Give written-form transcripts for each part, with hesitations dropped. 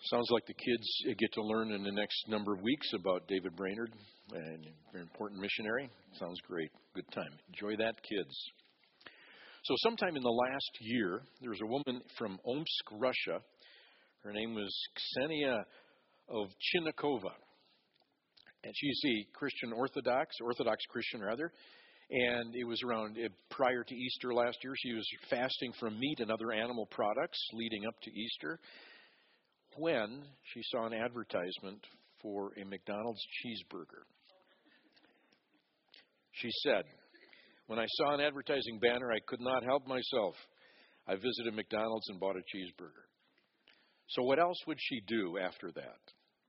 Sounds like the kids get to learn in the next number of weeks about David Brainerd, and a very important missionary. Sounds great. Good time. Enjoy that, kids. So sometime in the last year, there was a woman from Omsk, Russia. Her name was Ksenia Ovchinnikova. And she's a Christian Orthodox Christian rather. And it was around prior to Easter last year. She was fasting from meat and other animal products leading up to Easter when she saw an advertisement for a McDonald's cheeseburger. She said, "When I saw an advertising banner, I could not help myself. I visited McDonald's and bought a cheeseburger." So what else would she do after that?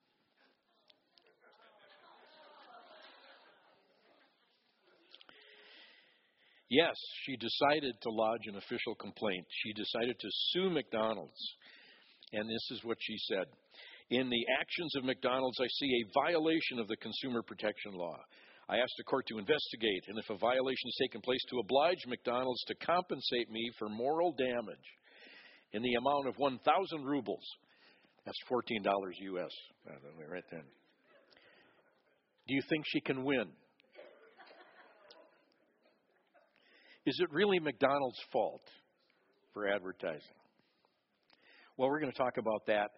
Yes, she decided to lodge an official complaint. She decided to sue McDonald's. And this is what she said. "In the actions of McDonald's, I see a violation of the consumer protection law. I asked the court to investigate, and if a violation has taken place, to oblige McDonald's to compensate me for moral damage in the amount of 1,000 rubles. That's $14 U.S. Right then. Do you think she can win? Is it really McDonald's fault for advertising? Well, we're going to talk about that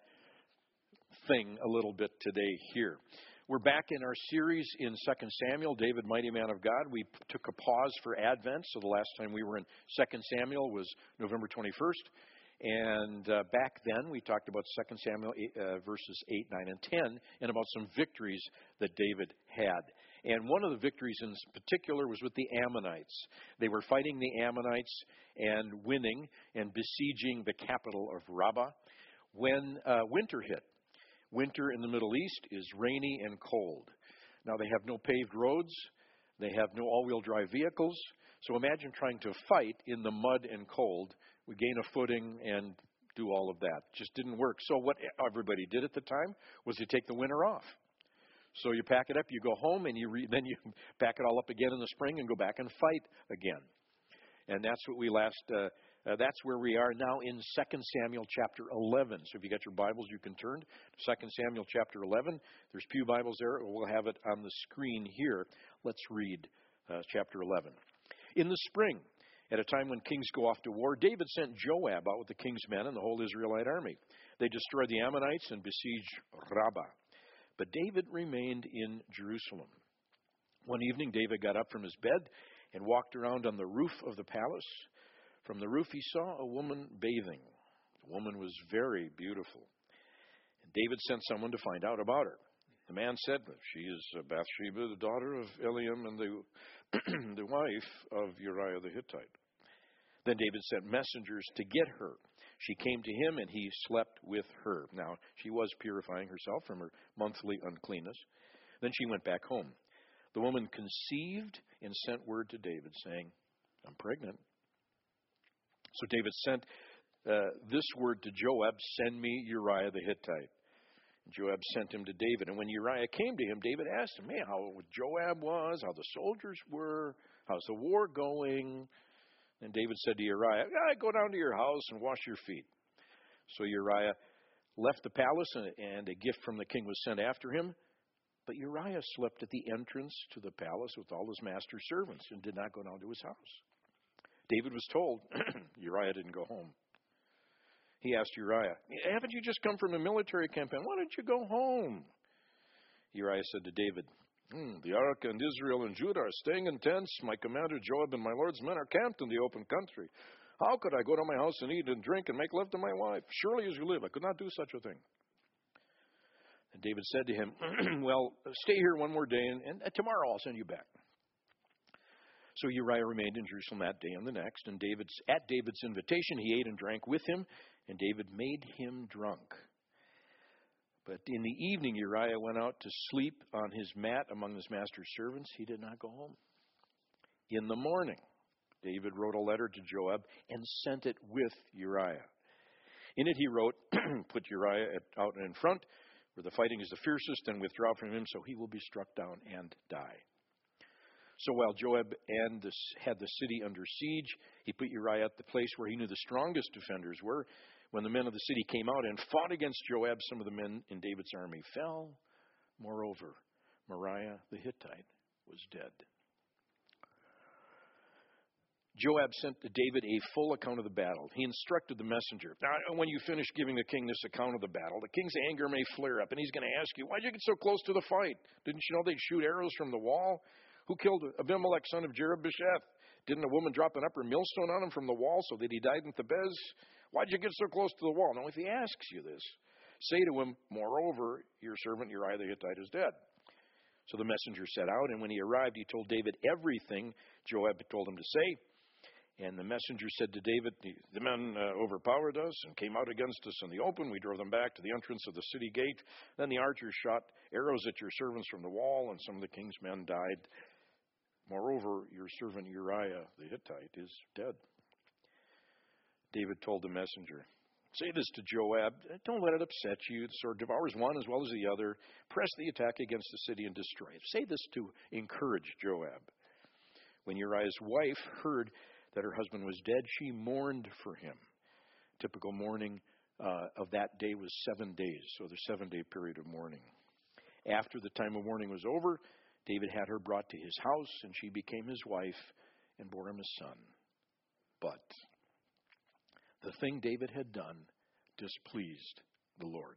thing a little bit today here. We're back in our series in 2 Samuel, David, Mighty Man of God. We took a pause for Advent, so the last time we were in 2 Samuel was November 21st. And back then, we talked about 2 Samuel verses 8, 9, and 10, and about some victories that David had. And one of the victories in particular was with the Ammonites. They were fighting the Ammonites and winning and besieging the capital of Rabbah when winter hit. Winter in the Middle East is rainy and cold. Now, they have no paved roads. They have no all-wheel drive vehicles. So imagine trying to fight in the mud and cold. We gain a footing and do all of that. Just didn't work. So what everybody did at the time was to take the winter off. So you pack it up, you go home, and then you pack it all up again in the spring and go back and fight again. And that's what that's where we are now in 2 Samuel chapter 11. So if you got your Bibles, you can turn to 2 Samuel chapter 11. There's pew Bibles there. We'll have it on the screen here. Let's read chapter 11. In the spring, at a time when kings go off to war, David sent Joab out with the king's men and the whole Israelite army. They destroyed the Ammonites and besieged Rabbah. But David remained in Jerusalem. One evening, David got up from his bed and walked around on the roof of the palace. From the roof, he saw a woman bathing. The woman was very beautiful. And David sent someone to find out about her. The man said, "She is Bathsheba, the daughter of Eliam, and the wife of Uriah the Hittite." Then David sent messengers to get her. She came to him, and he slept with her. Now, she was purifying herself from her monthly uncleanness. Then she went back home. The woman conceived and sent word to David, saying, "I'm pregnant." So David sent this word to Joab, "Send me Uriah the Hittite." And Joab sent him to David. And when Uriah came to him, David asked him, how Joab was, how the soldiers were, how's the war going? And David said to Uriah, "Go down to your house and wash your feet." So Uriah left the palace, and a gift from the king was sent after him. But Uriah slept at the entrance to the palace with all his master's servants and did not go down to his house. David was told Uriah didn't go home. He asked Uriah, "Haven't you just come from a military campaign? Why don't you go home?" Uriah said to David, "The ark and Israel and Judah are staying in tents. My commander Joab and my lord's men are camped in the open country. How could I go to my house and eat and drink and make love to my wife? Surely as you live, I could not do such a thing." And David said to him, "Well, stay here one more day, and tomorrow I'll send you back." So Uriah remained in Jerusalem that day and the next, and at David's invitation he ate and drank with him, and David made him drunk. But in the evening Uriah went out to sleep on his mat among his master's servants. He did not go home. In the morning, David wrote a letter to Joab and sent it with Uriah. In it he wrote, "Put Uriah out in front, where the fighting is the fiercest, and withdraw from him, so he will be struck down and die." So while Joab had the city under siege, he put Uriah at the place where he knew the strongest defenders were, When the men of the city came out and fought against Joab, some of the men in David's army fell. Moreover, Uriah the Hittite was dead. Joab sent to David a full account of the battle. He instructed the messenger, "Now, when you finish giving the king this account of the battle, the king's anger may flare up, and he's going to ask you, why did you get so close to the fight? Didn't you know they'd shoot arrows from the wall? Who killed Abimelech, son of Jerubbesheth? Didn't a woman drop an upper millstone on him from the wall so that he died in Thebez? Why did you get so close to the wall?" Now, if he asks you this, say to him, "Moreover, your servant Uriah the Hittite is dead." So the messenger set out, and when he arrived, he told David everything Joab had told him to say. And the messenger said to David, "The men overpowered us and came out against us in the open. We drove them back to the entrance of the city gate. Then the archers shot arrows at your servants from the wall, and some of the king's men died. Moreover, your servant Uriah the Hittite is dead." David told the messenger, "Say this to Joab. Don't let it upset you. The sword devours one as well as the other. Press the attack against the city and destroy it." Say this to encourage Joab. When Uriah's wife heard that her husband was dead, she mourned for him. Typical mourning of that day was 7 days, so the 7-day period of mourning. After the time of mourning was over, David had her brought to his house, and she became his wife and bore him a son. But the thing David had done displeased the Lord.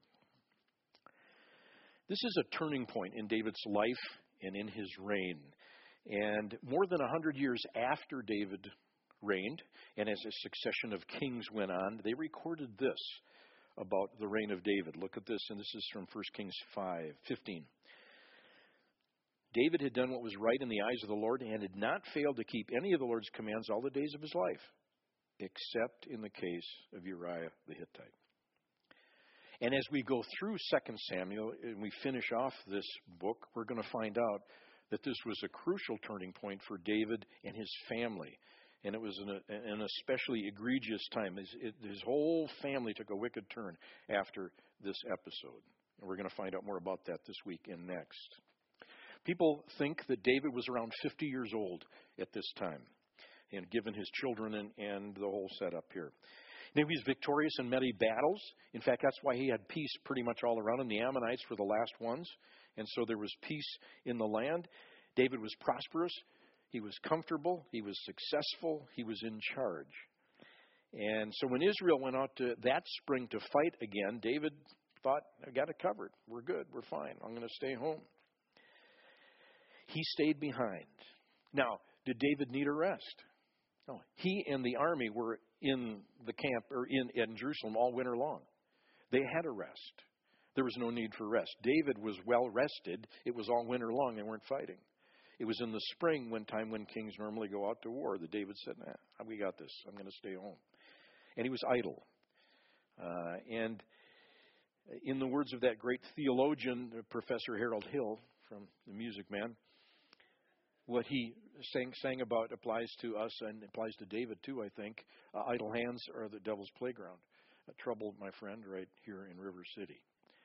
This is a turning point in David's life and in his reign. And more than 100 years after David reigned, and as a succession of kings went on, they recorded this about the reign of David. Look at this, and this is from 1 Kings 5:15. David had done what was right in the eyes of the Lord and had not failed to keep any of the Lord's commands all the days of his life, except in the case of Uriah the Hittite. And as we go through 2 Samuel and we finish off this book, we're going to find out that this was a crucial turning point for David and his family. And it was an especially egregious time. His whole family took a wicked turn after this episode. And we're going to find out more about that this week and next. People think that David was around 50 years old at this time, and given his children and the whole setup here. Now, he was victorious in many battles. In fact, that's why he had peace pretty much all around him. The Ammonites were the last ones, and so there was peace in the land. David was prosperous. He was comfortable. He was successful. He was in charge. And so when Israel went out to that spring to fight again, David thought, "I got it covered. We're good. We're fine. I'm going to stay home." He stayed behind. Now, did David need a rest? No. He and the army were in the camp or in Jerusalem all winter long. They had a rest. There was no need for rest. David was well rested. It was all winter long. They weren't fighting. It was in the spring when kings normally go out to war that David said, "Nah, we got this. I'm going to stay home." And he was idle. And in the words of that great theologian, Professor Harold Hill from The Music Man, what he sang about applies to us and applies to David too, I think. Idle hands are the devil's playground. Trouble, my friend, right here in River City.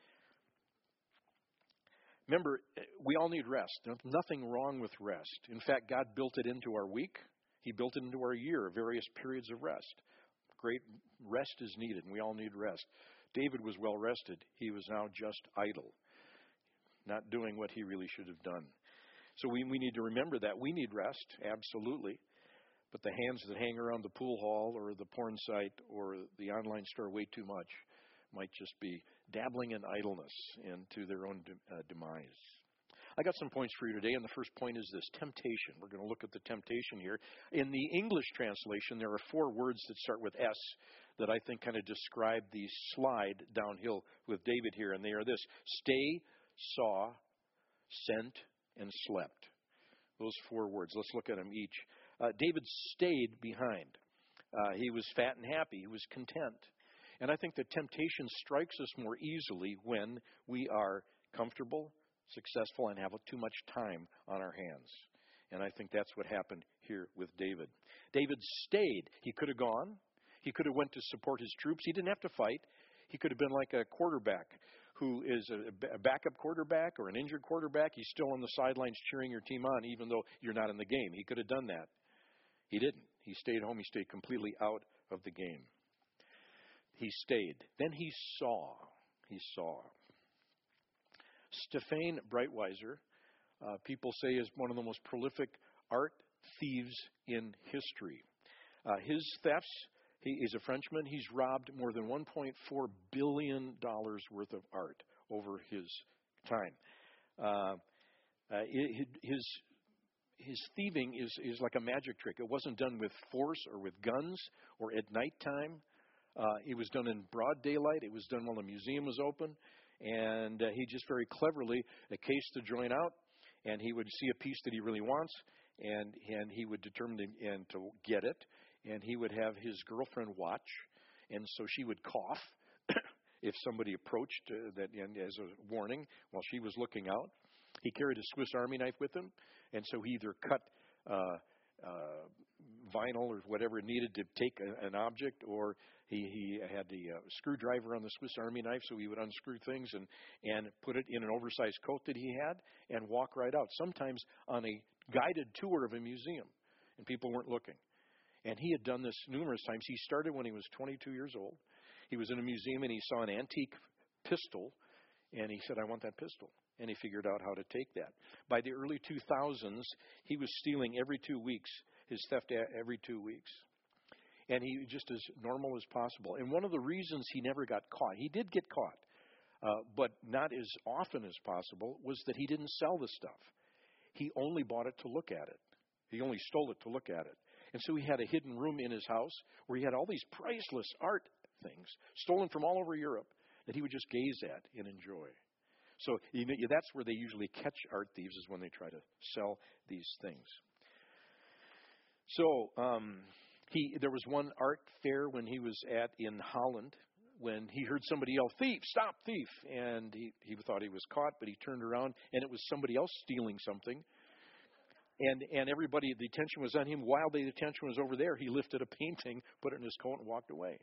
Remember, we all need rest. There's nothing wrong with rest. In fact, God built it into our week. He built it into our year, various periods of rest. Great rest is needed, and we all need rest. David was well rested. He was now just idle, not doing what he really should have done. So we need to remember that. We need rest, absolutely. But the hands that hang around the pool hall or the porn site or the online store way too much might just be dabbling in idleness and to their own demise. I got some points for you today, and the first point is this: temptation. We're going to look at the temptation here. In the English translation, there are 4 words that start with S that I think kind of describe the slide downhill with David here, and they are this: stay, saw, sent, and slept. Those 4 words. Let's look at them each. David stayed behind. He was fat and happy. He was content. And I think that temptation strikes us more easily when we are comfortable, successful, and have too much time on our hands. And I think that's what happened here with David. David stayed. He could have gone. He could have went to support his troops. He didn't have to fight. He could have been like a quarterback who is a backup quarterback or an injured quarterback. He's still on the sidelines cheering your team on even though you're not in the game. He could have done that. He didn't. He stayed home. He stayed completely out of the game. he stayed. Then he saw. He saw. Stefan Breitweiser, people say, is one of the most prolific art thieves in history. His thefts, he is a Frenchman. He's robbed more than $1.4 billion worth of art over his time. His thieving is like a magic trick. It wasn't done with force or with guns or at nighttime. It was done in broad daylight. It was done while the museum was open. And he just very cleverly cased the joint out, and he would see a piece that he really wants, and he would determine to get it. And he would have his girlfriend watch, and so she would cough if somebody approached that, and as a warning while she was looking out. He carried a Swiss Army knife with him, and so he either cut vinyl or whatever it needed to take an object, or he had the screwdriver on the Swiss Army knife, so he would unscrew things and put it in an oversized coat that he had and walk right out, sometimes on a guided tour of a museum, and people weren't looking. And he had done this numerous times. He started when he was 22 years old. He was in a museum, and he saw an antique pistol, and he said, I want that pistol. And he figured out how to take that. By the early 2000s, he was stealing every 2 weeks, his theft every 2 weeks. And he just as normal as possible. And one of the reasons he never got caught, he did get caught, but not as often as possible, was that he didn't sell the stuff. He only bought it to look at it. He only stole it to look at it. And so he had a hidden room in his house where he had all these priceless art things stolen from all over Europe that he would just gaze at and enjoy. So that's where they usually catch art thieves, is when they try to sell these things. So there was one art fair when he was in Holland, when he heard somebody yell, "Thief, stop, thief!" And he thought he was caught, but he turned around, and it was somebody else stealing something. And everybody, the attention was on him. While the attention was over there, he lifted a painting, put it in his coat, and walked away.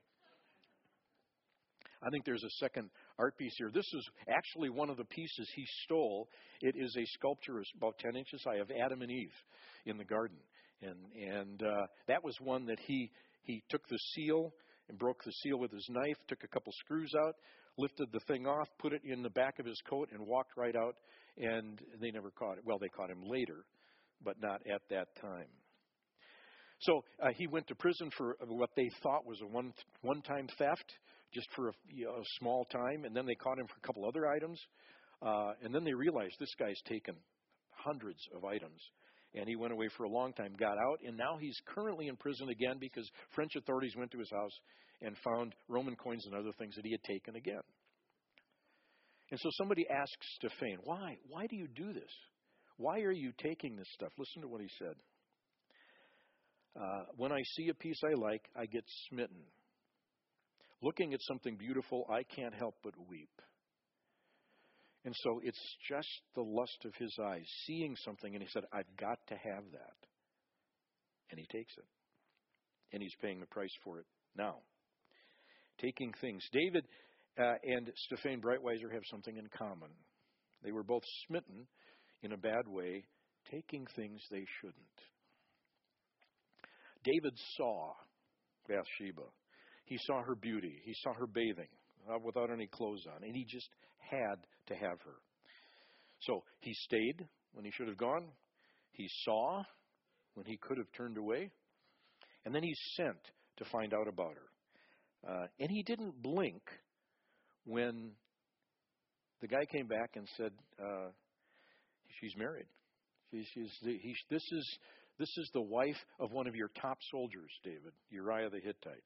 I think there's a second art piece here. This is actually one of the pieces he stole. It is a sculpture about 10 inches high of Adam and Eve in the garden. And that was one that he took the seal and broke the seal with his knife, took a couple screws out, lifted the thing off, put it in the back of his coat, and walked right out. And they never caught it. Well, they caught him later, but not at that time. So he went to prison for what they thought was a one-time theft, just for a small time, and then they caught him for a couple other items, and then they realized this guy's taken hundreds of items, and he went away for a long time, got out, and now he's currently in prison again because French authorities went to his house and found Roman coins and other things that he had taken again. And so somebody asked Stefan, why do you do this? Why are you taking this stuff? Listen to what he said. When I see a piece I like, I get smitten. Looking at something beautiful, I can't help but weep. And so it's just the lust of his eyes, seeing something, and he said, I've got to have that. And he takes it. And he's paying the price for it now. Taking things. David and Stefan Breitweiser have something in common. They were both smitten in a bad way, taking things they shouldn't. David saw Bathsheba. He saw her beauty. He saw her bathing without any clothes on, and he just had to have her. So he stayed when he should have gone. He saw when he could have turned away. And then he sent to find out about her. And he didn't blink when the guy came back and said, she's married. This is the wife of one of your top soldiers, David, Uriah the Hittite.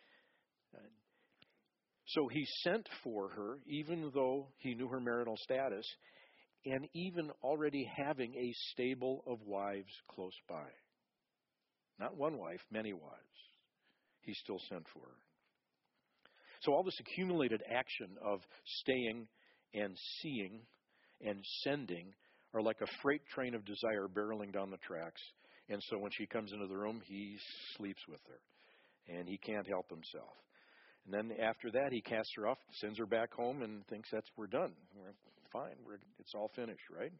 So he sent for her, even though he knew her marital status, and even already having a stable of wives close by. Not one wife, many wives. He still sent for her. So all this accumulated action of staying and seeing and sending are like a freight train of desire barreling down the tracks. And so when she comes into the room, he sleeps with her. And he can't help himself. And then after that, he casts her off, sends her back home, and thinks we're done. We're fine. It's all finished, right?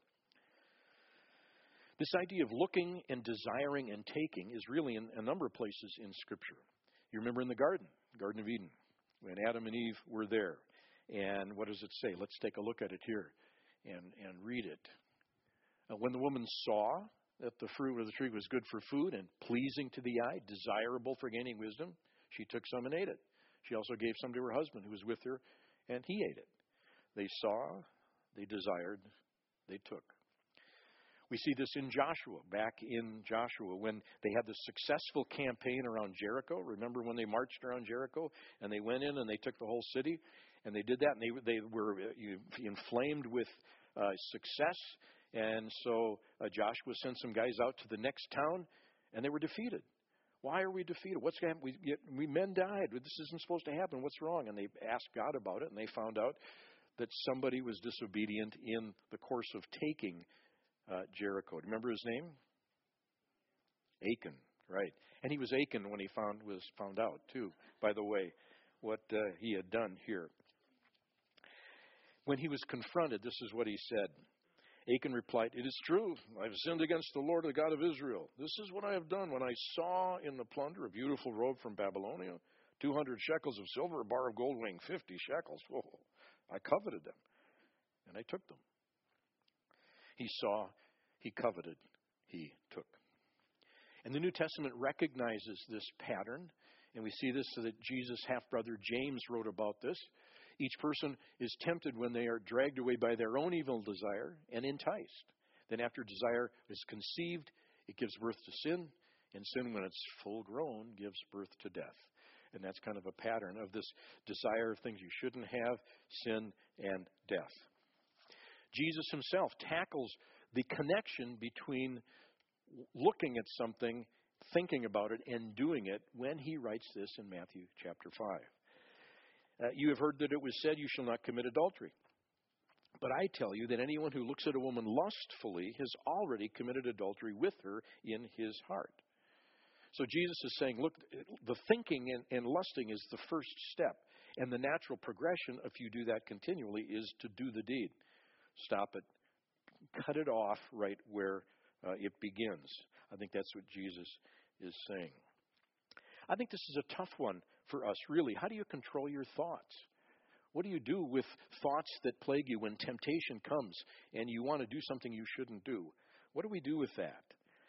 This idea of looking and desiring and taking is really in a number of places in Scripture. You remember in the Garden of Eden. when Adam and Eve were there. And what does it say? Let's take a look at it here and read it. When the woman saw that the fruit of the tree was good for food and pleasing to the eye, desirable for gaining wisdom, she took some and ate it. She also gave some to her husband who was with her, and he ate it. They saw, they desired, they took. We see this in Joshua, back in Joshua, when they had the successful campaign around Jericho. Remember when they marched around Jericho and they went in and they took the whole city? And they did that, and they were inflamed with success. And so Joshua sent some guys out to the next town, and they were defeated. Why are we defeated? What's going to happen? We men died. This isn't supposed to happen. What's wrong? And they asked God about it, and they found out that somebody was disobedient in the course of taking Jericho. Do you remember his name? Achan, right? And he was Achan when he was found out too. By the way, what he had done here. When he was confronted, this is what he said. Achan replied, "It is true. I have sinned against the Lord, the God of Israel. This is what I have done when I saw in the plunder a beautiful robe from Babylonia, 200 shekels of silver, a bar of gold weighing 50 shekels. Whoa, I coveted them, and I took them." He saw, he coveted, he took. And the New Testament recognizes this pattern, and we see this so that Jesus' half-brother James wrote about this. Each person is tempted when they are dragged away by their own evil desire and enticed. Then after desire is conceived, it gives birth to sin, and sin, when it's full grown, gives birth to death. And that's kind of a pattern of this desire of things you shouldn't have, sin and death. Jesus himself tackles the connection between looking at something, thinking about it, and doing it when he writes this in Matthew chapter 5. You have heard that it was said, "You shall not commit adultery." But I tell you that anyone who looks at a woman lustfully has already committed adultery with her in his heart. So Jesus is saying, look, the thinking and lusting is the first step. And the natural progression, if you do that continually, is to do the deed. Stop it. Cut it off right where it begins. I think that's what Jesus is saying. I think this is a tough one for us, really. How do you control your thoughts? What do you do with thoughts that plague you when temptation comes and you want to do something you shouldn't do? What do we do with that?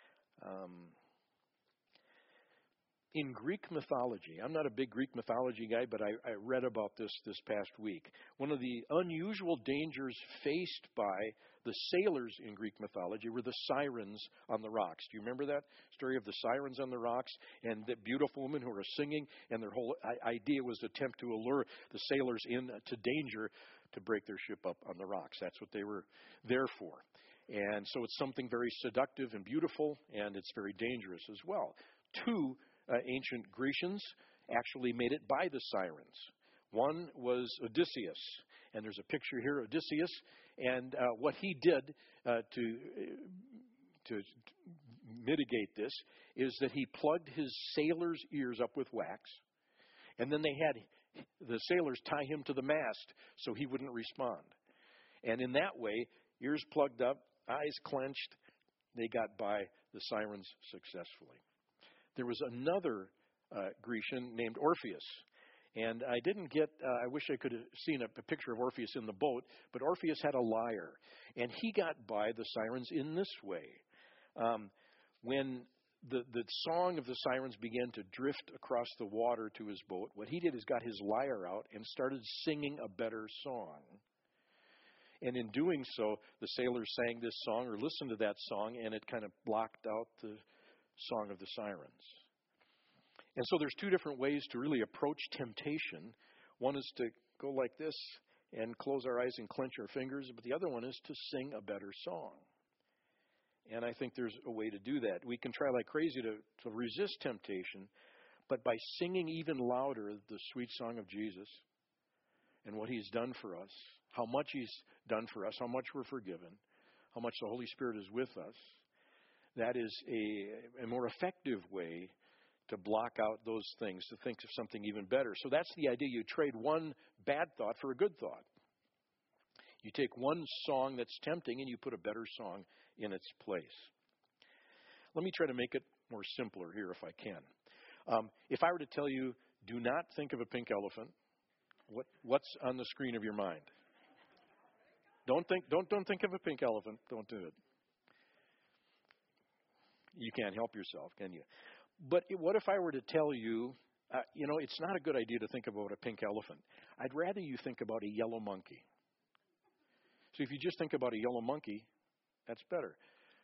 In Greek mythology, I'm not a big Greek mythology guy, but I read about this past week. One of the unusual dangers faced by the sailors in Greek mythology were the sirens on the rocks. Do you remember that story of the sirens on the rocks and the beautiful women who are singing, and their whole idea was to attempt to allure the sailors into danger to break their ship up on the rocks. That's what they were there for. And so it's something very seductive and beautiful, and it's very dangerous as well. Two ancient Grecians actually made it by the sirens. One was Odysseus, and there's a picture here of Odysseus, and what he did to mitigate this is that he plugged his sailors' ears up with wax, and then they had the sailors tie him to the mast so he wouldn't respond. And in that way, ears plugged up, eyes clenched, they got by the sirens successfully. There was another Grecian named Orpheus. And I didn't get, I wish I could have seen a picture of Orpheus in the boat, but Orpheus had a lyre. And he got by the sirens in this way. When the song of the sirens began to drift across the water to his boat, what he did is got his lyre out and started singing a better song. And in doing so, the sailors sang this song or listened to that song, and it kind of blocked out the song of the sirens. And so there's two different ways to really approach temptation. One is to go like this and close our eyes and clench our fingers, but the other one is to sing a better song. And I think there's a way to do that. We can try like crazy to resist temptation, but by singing even louder the sweet song of Jesus and what he's done for us, how much he's done for us, how much we're forgiven, how much the Holy Spirit is with us, that is a more effective way to block out those things, to think of something even better. So that's the idea. You trade one bad thought for a good thought. You take one song that's tempting and you put a better song in its place. Let me try to make it more simpler here if I can. If I were to tell you, do not think of a pink elephant, What's on the screen of your mind? Don't think of a pink elephant. Don't do it. You can't help yourself, can you? But what if I were to tell you, it's not a good idea to think about a pink elephant. I'd rather you think about a yellow monkey. So if you just think about a yellow monkey, that's better.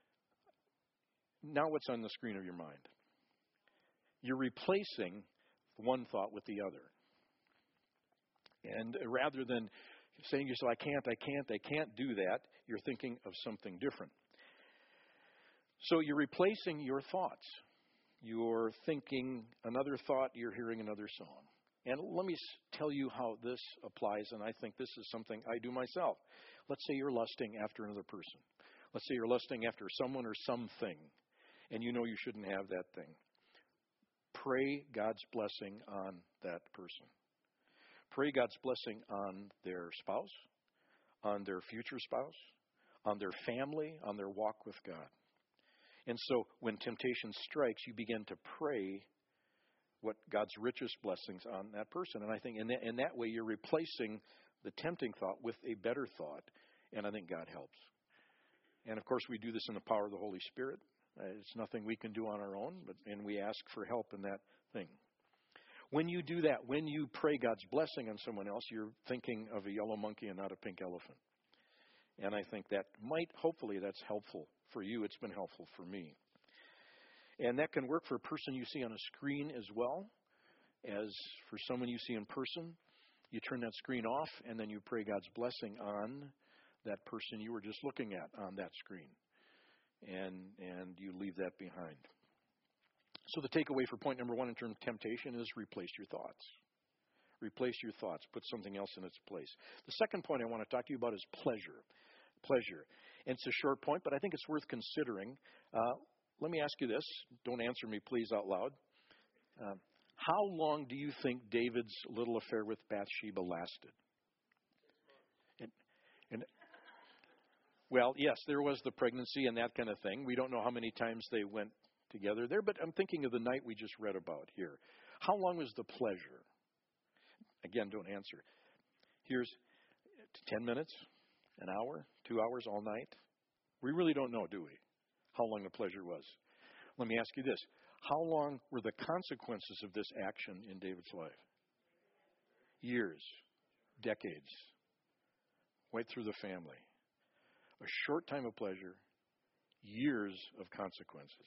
Now what's on the screen of your mind? You're replacing one thought with the other. And rather than saying to yourself, I can't do that, you're thinking of something different. So you're replacing your thoughts. You're thinking another thought, you're hearing another song. And let me tell you how this applies, and I think this is something I do myself. Let's say you're lusting after another person. Let's say you're lusting after someone or something, and you know you shouldn't have that thing. Pray God's blessing on that person. Pray God's blessing on their spouse, on their future spouse, on their family, on their walk with God. And so when temptation strikes, you begin to pray what God's richest blessings on that person. And I think in that way you're replacing the tempting thought with a better thought. And I think God helps. And of course we do this in the power of the Holy Spirit. It's nothing we can do on our own, and we ask for help in that thing. When you do that, when you pray God's blessing on someone else, you're thinking of a yellow monkey and not a pink elephant. And I think that hopefully that's helpful for you. It's been helpful for me. And that can work for a person you see on a screen as well as for someone you see in person. You turn that screen off and then you pray God's blessing on that person you were just looking at on that screen. And you leave that behind. So the takeaway for point number 1 in terms of temptation is replace your thoughts. Replace your thoughts. Put something else in its place. The second point I want to talk to you about is pleasure. Pleasure. And it's a short point, but I think it's worth considering. Let me ask you this. Don't answer me, please, out loud. How long do you think David's little affair with Bathsheba lasted? Well, yes, there was the pregnancy and that kind of thing. We don't know how many times they went together there, but I'm thinking of the night we just read about here. How long was the pleasure? Again, don't answer. Here's 10 minutes, an hour, 2 hours, all night. We really don't know, do we, how long the pleasure was. Let me ask you this. How long were the consequences of this action in David's life? Years, decades, right through the family. A short time of pleasure, years of consequences.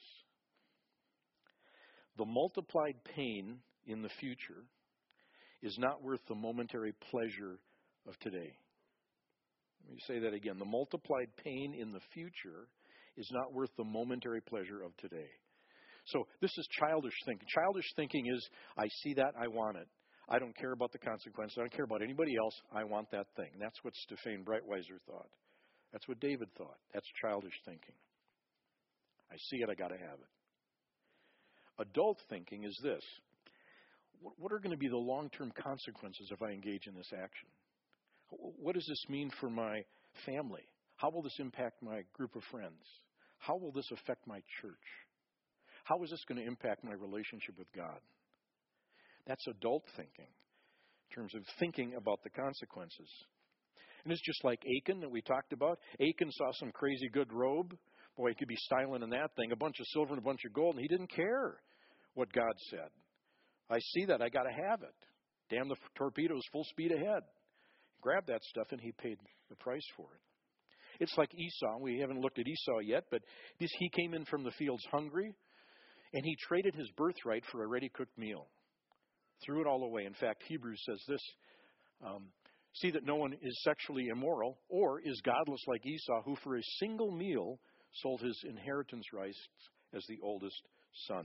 The multiplied pain in the future is not worth the momentary pleasure of today. Let me say that again. The multiplied pain in the future is not worth the momentary pleasure of today. So this is childish thinking. Childish thinking is, I see that, I want it. I don't care about the consequences. I don't care about anybody else. I want that thing. That's what Stefan Breitweiser thought. That's what David thought. That's childish thinking. I see it, I got to have it. Adult thinking is this. What are going to be the long-term consequences if I engage in this action? What does this mean for my family? How will this impact my group of friends? How will this affect my church? How is this going to impact my relationship with God? That's adult thinking in terms of thinking about the consequences. And it's just like Achan that we talked about. Achan saw some crazy good robe. Boy, he could be styling in that thing. A bunch of silver and a bunch of gold. And he didn't care what God said. I see that. I got to have it. Damn the torpedoes, full speed ahead. He grabbed that stuff and he paid the price for it. It's like Esau. We haven't looked at Esau yet, but he came in from the fields hungry. And he traded his birthright for a ready-cooked meal. Threw it all away. In fact, Hebrews says this. See that no one is sexually immoral or is godless like Esau, who for a single meal sold his inheritance rights as the oldest son.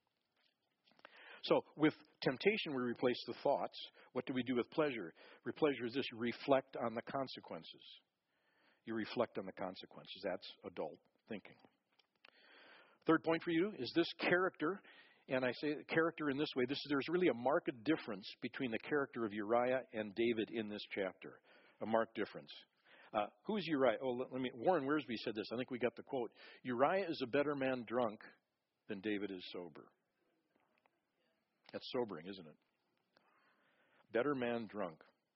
So with temptation, we replace the thoughts. What do we do with pleasure? Pleasure is this: you reflect on the consequences. You reflect on the consequences. That's adult thinking. Third point for you is this character. And I say character in this way. There's really a marked difference between the character of Uriah and David in this chapter. A marked difference. Who's Uriah? Warren Wiersbe said this. I think we got the quote. Uriah is a better man drunk than David is sober. That's sobering, isn't it? Better man drunk.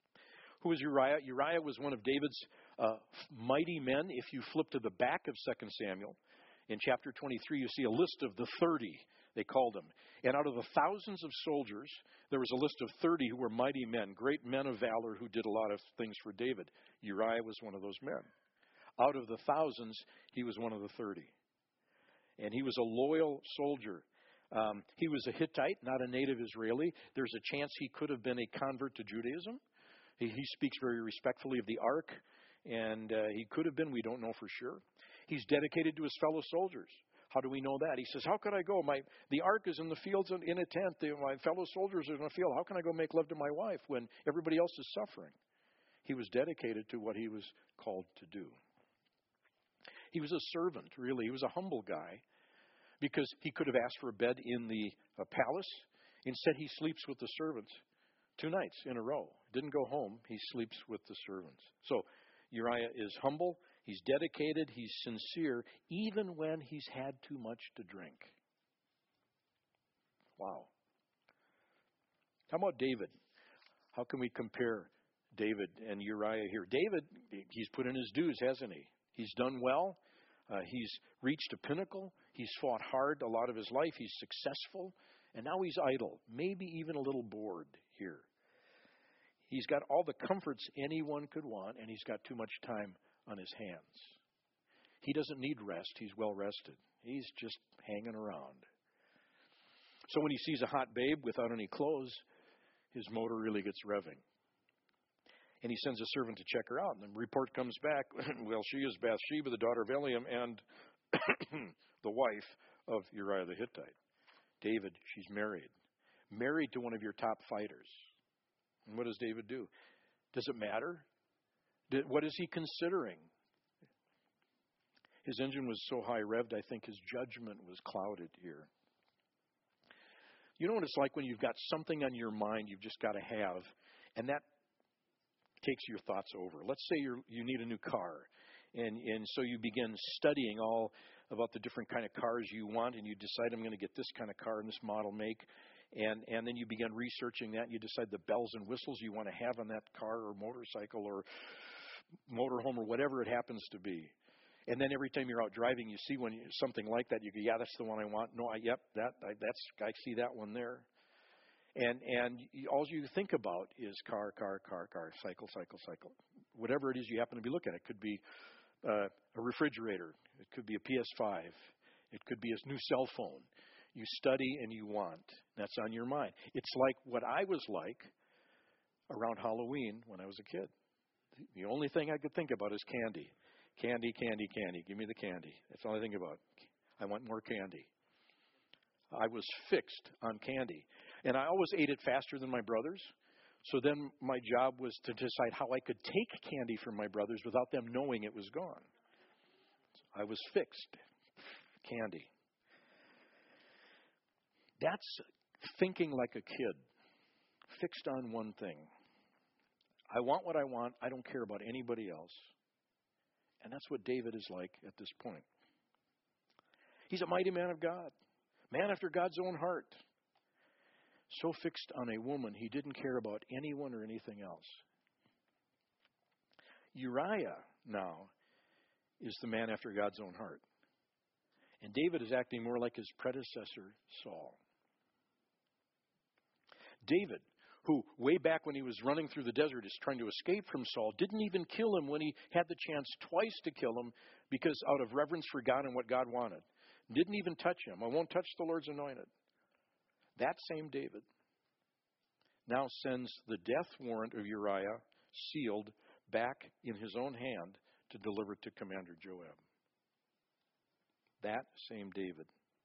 Who was Uriah? Uriah was one of David's mighty men. If you flip to the back of 2 Samuel, in chapter 23, you see a list of the 30, they called them. And out of the thousands of soldiers, there was a list of 30 who were mighty men, great men of valor who did a lot of things for David. Uriah was one of those men. Out of the thousands, he was one of the 30. And he was a loyal soldier. He was a Hittite, not a native Israeli. There's a chance he could have been a convert to Judaism. He speaks very respectfully of the ark, and he could have been. We don't know for sure. He's dedicated to his fellow soldiers. How do we know that? He says, how could I go? The ark is in the fields in a tent. My fellow soldiers are in a field. How can I go make love to my wife when everybody else is suffering? He was dedicated to what he was called to do. He was a servant, really. He was a humble guy because he could have asked for a bed in the palace. Instead, he sleeps with the servants 2 nights in a row. Didn't go home. He sleeps with the servants. So Uriah is humble. He's dedicated. He's sincere, even when he's had too much to drink. Wow. How about David? How can we compare David and Uriah here? David, he's put in his dues, hasn't he? He's done well. He's reached a pinnacle. He's fought hard a lot of his life. He's successful. And now he's idle, maybe even a little bored here. He's got all the comforts anyone could want, and he's got too much time on his hands. He doesn't need rest. He's well rested. He's just hanging around. So when he sees a hot babe without any clothes, his motor really gets revving. And he sends a servant to check her out. And the report comes back, well, she is Bathsheba, the daughter of Eliam, and the wife of Uriah the Hittite. David, she's married. Married to one of your top fighters. And what does David do? Does it matter? What is he considering? His engine was so high revved, I think his judgment was clouded here. You know what it's like when you've got something on your mind you've just got to have, and that takes your thoughts over. Let's say you need a new car, and so you begin studying all about the different kind of cars you want, and you decide, I'm going to get this kind of car and this model make, and then you begin researching that, and you decide the bells and whistles you want to have on that car or motorcycle or motorhome or whatever it happens to be. And then every time you're out driving, you see something like that, you go, yeah, that's the one I want. No, I see that one there. And all you think about is car, cycle. Whatever it is you happen to be looking at. It could be a refrigerator. It could be a PS5. It could be a new cell phone. You study and you want. That's on your mind. It's like what I was like around Halloween when I was a kid. The only thing I could think about is candy. Candy. Give me the candy. That's all I think about. I want more candy. I was fixed on candy. And I always ate it faster than my brothers. So then my job was to decide how I could take candy from my brothers without them knowing it was gone. I was fixed. Candy. That's thinking like a kid. Fixed on one thing. I want what I want. I don't care about anybody else. And that's what David is like at this point. He's a mighty man of God. Man after God's own heart. So fixed on a woman, he didn't care about anyone or anything else. Uriah now is the man after God's own heart. And David is acting more like his predecessor, Saul. David, who way back when he was running through the desert is trying to escape from Saul, didn't even kill him when he had the chance twice to kill him because out of reverence for God and what God wanted. Didn't even touch him. I won't touch the Lord's anointed. That same David now sends the death warrant of Uriah sealed back in his own hand to deliver to Commander Joab. That same David.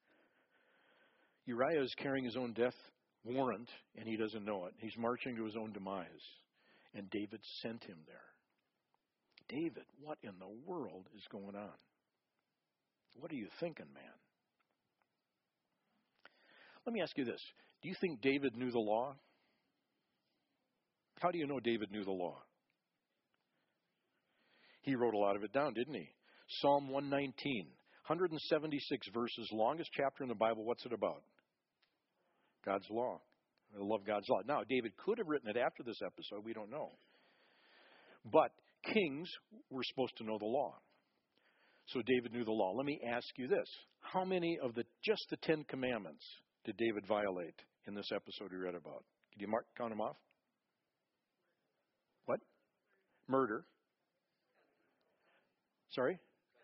Uriah is carrying his own death warrant, and he doesn't know it. He's marching to his own demise, and David sent him there. David, what in the world is going on? What are you thinking, man? Let me ask you this. Do you think David knew the law? How do you know David knew the law? He wrote a lot of it down, didn't he? Psalm 119, 176 verses, longest chapter in the Bible. What's it about? God's law. I love God's law. Now, David could have written it after this episode. We don't know. But kings were supposed to know the law. So David knew the law. Let me ask you this. How many of just the 10 commandments did David violate in this episode we read about? Can you count them off? What? Murder. Sorry?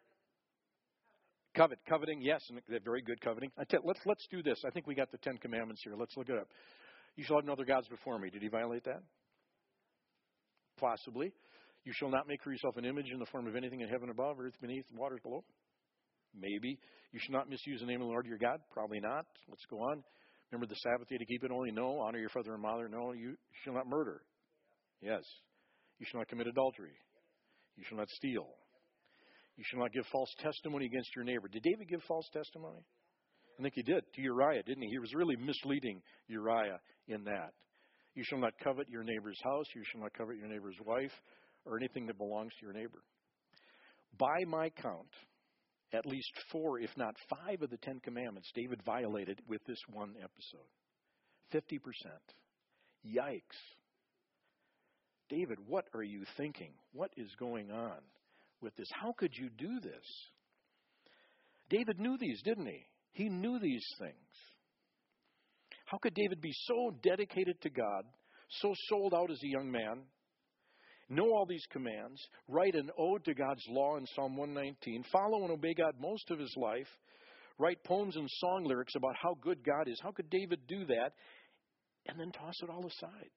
Coveting, yes, and very good coveting. Let's do this. I think we got the 10 commandments here. Let's look it up. You shall have no other gods before me. Did he violate that? Possibly. You shall not make for yourself an image in the form of anything in heaven above, earth beneath, and waters below. Maybe. You shall not misuse the name of the Lord your God. Probably not. Let's go on. Remember the Sabbath day to keep it holy? No. Honor your father and mother? No. You shall not murder. Yes. You shall not commit adultery. You shall not steal. You shall not give false testimony against your neighbor. Did David give false testimony? I think he did to Uriah, didn't he? He was really misleading Uriah in that. You shall not covet your neighbor's house. You shall not covet your neighbor's wife or anything that belongs to your neighbor. By my count, at least 4, if not 5 of the 10 commandments David violated with this one episode. 50%. Yikes. David, what are you thinking? What is going on with this? How could you do this? David knew these, didn't he? He knew these things. How could David be so dedicated to God, so sold out as a young man, know all these commands, write an ode to God's law in Psalm 119, follow and obey God most of his life, write poems and song lyrics about how good God is? How could David do that and then toss it all aside?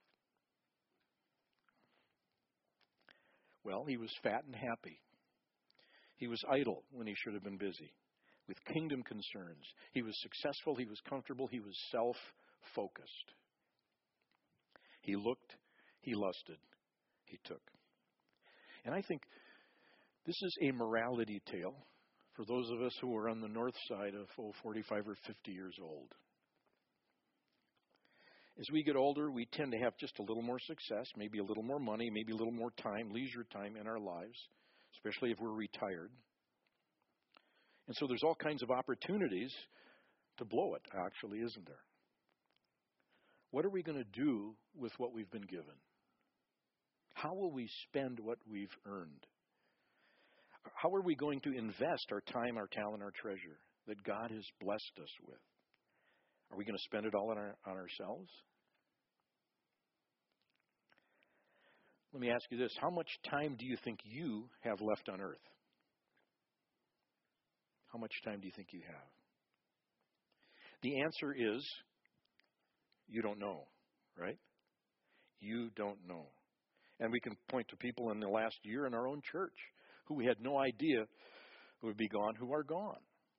Well, he was fat and happy. He was idle when he should have been busy with kingdom concerns. He was successful. He was comfortable. He was self-focused. He looked. He lusted. He took. And I think this is a morality tale for those of us who are on the north side of 45 or 50 years old. As we get older, we tend to have just a little more success, maybe a little more money, maybe a little more time, leisure time in our lives, especially if we're retired. And so there's all kinds of opportunities to blow it, actually, isn't there? What are we going to do with what we've been given? How will we spend what we've earned? How are we going to invest our time, our talent, our treasure that God has blessed us with? Are we going to spend it all on ourselves? Let me ask you this. How much time do you think you have left on earth? How much time do you think you have? The answer is, you don't know, right? You don't know. And we can point to people in the last year in our own church who we had no idea who would be gone, who are gone.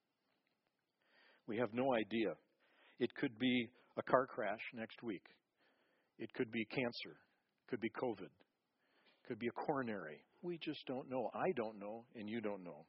We have no idea. It could be a car crash next week. It could be cancer. It could be COVID. It could be a coronary. We just don't know. I don't know, and you don't know.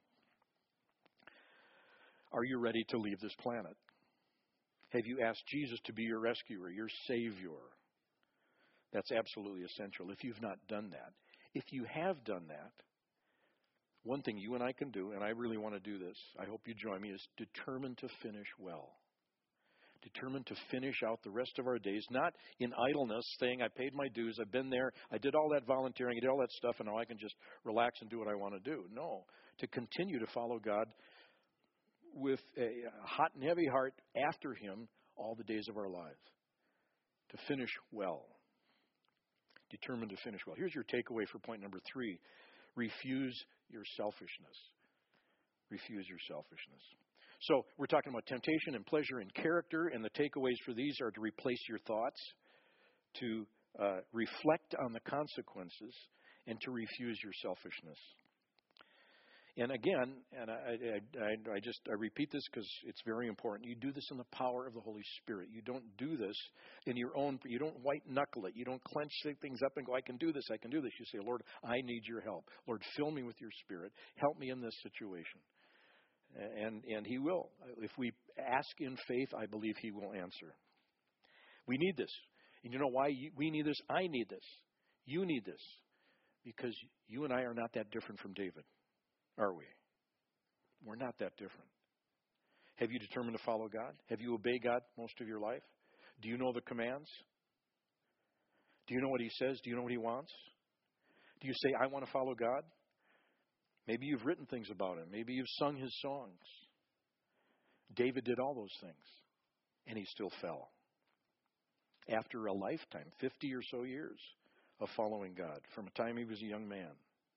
Are you ready to leave this planet? Have you asked Jesus to be your rescuer, your Savior? That's absolutely essential if you've not done that. If you have done that, one thing you and I can do, and I really want to do this, I hope you join me, is determined to finish well. Determined to finish out the rest of our days, not in idleness, saying, I paid my dues, I've been there, I did all that volunteering, I did all that stuff, and now I can just relax and do what I want to do. No, to continue to follow God with a hot and heavy heart after Him all the days of our lives. To finish well. Determined to finish well. Here's your takeaway for point number 3. Refuse your selfishness. Refuse your selfishness. So we're talking about temptation and pleasure and character, and the takeaways for these are to replace your thoughts, to reflect on the consequences, and to refuse your selfishness. And again, and I repeat this because it's very important. You do this in the power of the Holy Spirit. You don't do this in your own. You don't white knuckle it. You don't clench things up and go, I can do this. I can do this. You say, Lord, I need your help. Lord, fill me with your Spirit. Help me in this situation. And He will. If we ask in faith, I believe He will answer. We need this. And you know why we need this? I need this. You need this. Because you and I are not that different from David. Are we? We're not that different. Have you determined to follow God? Have you obeyed God most of your life? Do you know the commands? Do you know what He says? Do you know what He wants? Do Do you say, I want to follow God? Maybe you've written things about him. Maybe you've sung his songs. David did all those things, and he still fell. After a lifetime, 50 or so years of following God, from a time he was a young man.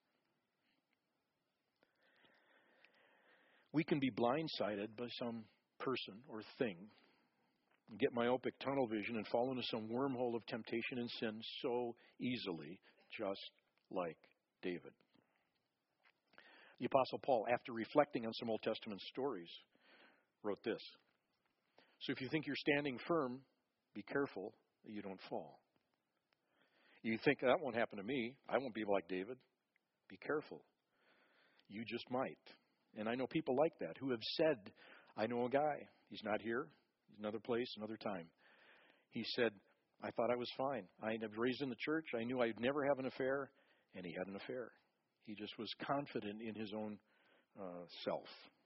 We can be blindsided by some person or thing, get myopic tunnel vision, and fall into some wormhole of temptation and sin so easily, just like David. The Apostle Paul, after reflecting on some Old Testament stories, wrote this. So if you think you're standing firm, be careful that you don't fall. You think, that won't happen to me. I won't be like David. Be careful. You just might. And I know people like that who have said, I know a guy. He's not here. He's another place, another time. He said, I thought I was fine. I was raised in the church. I knew I'd never have an affair. And he had an affair. He just was confident in his own self.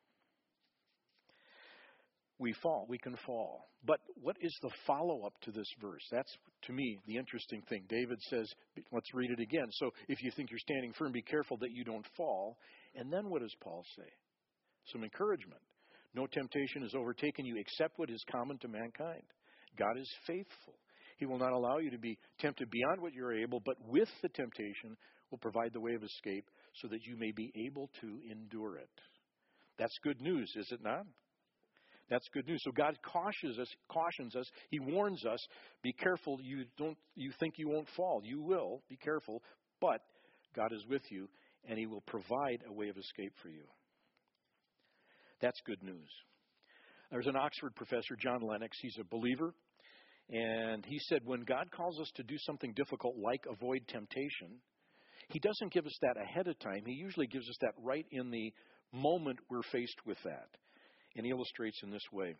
We fall. We can fall. But what is the follow-up to this verse? That's, to me, the interesting thing. David says, let's read it again. So if you think you're standing firm, be careful that you don't fall. And then what does Paul say? Some encouragement. No temptation has overtaken you except what is common to mankind. God is faithful. He will not allow you to be tempted beyond what you're able, but with the temptation will provide the way of escape so that you may be able to endure it. That's good news, is it not? That's good news. So God cautions us. He warns us, be careful you think you won't fall. You will, be careful, but God is with you and he will provide a way of escape for you. That's good news. There's an Oxford professor, John Lennox. He's a believer. And he said, when God calls us to do something difficult like avoid temptation, he doesn't give us that ahead of time. He usually gives us that right in the moment we're faced with that. And he illustrates in this way.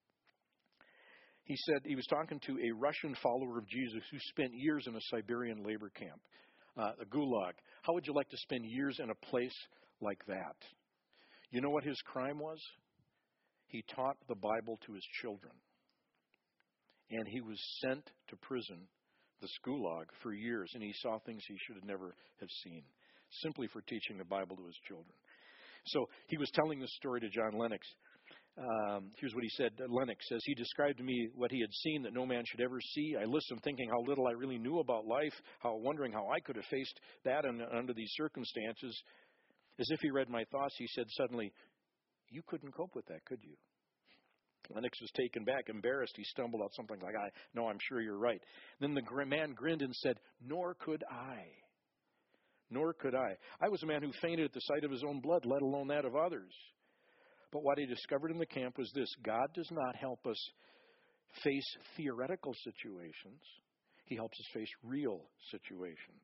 He said he was talking to a Russian follower of Jesus who spent years in a Siberian labor camp, a gulag. How would you like to spend years in a place like that? You know what his crime was? He taught the Bible to his children. And he was sent to prison, the gulag, for years. And he saw things he should have never have seen, simply for teaching the Bible to his children. So he was telling this story to John Lennox. Here's what he said. Lennox says, he described to me what he had seen that no man should ever see. I listened thinking how little I really knew about life, wondering how I could have faced that under these circumstances. As if he read my thoughts, he said suddenly, you couldn't cope with that, could you? Lennox was taken back, embarrassed. He stumbled out something like, no, I'm sure you're right. Then the man grinned and said, nor could I. Nor could I. I was a man who fainted at the sight of his own blood, let alone that of others. But what he discovered in the camp was this: God does not help us face theoretical situations. He helps us face real situations.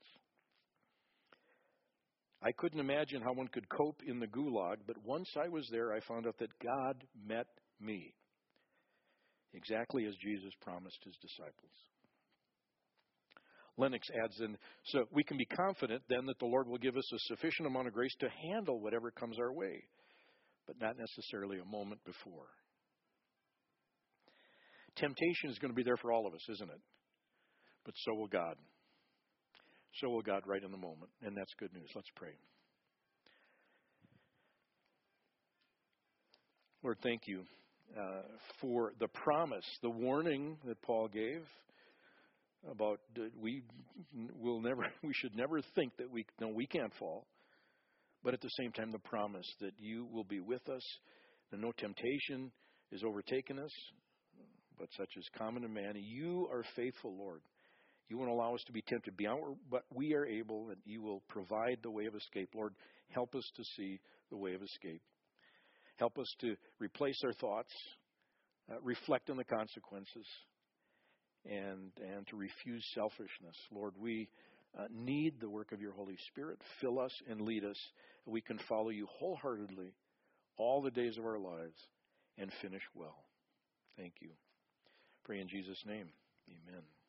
I couldn't imagine how one could cope in the gulag, but once I was there, I found out that God met me, exactly as Jesus promised his disciples. Lennox adds in, so we can be confident then that the Lord will give us a sufficient amount of grace to handle whatever comes our way, but not necessarily a moment before. Temptation is going to be there for all of us, isn't it? But so will God. So will God right in the moment, and that's good news. Let's pray. Lord, thank you for the promise, the warning that Paul gave about we should never think that we can't fall, but at the same time the promise that you will be with us, that no temptation is overtaken us, but such is common to man. You are faithful, Lord. You won't allow us to be tempted beyond what we are able, and you will provide the way of escape. Lord, help us to see the way of escape. Help us to replace our thoughts, reflect on the consequences, and to refuse selfishness. Lord, we need the work of your Holy Spirit. Fill us and lead us. We can follow you wholeheartedly all the days of our lives and finish well. Thank you. Pray in Jesus' name. Amen.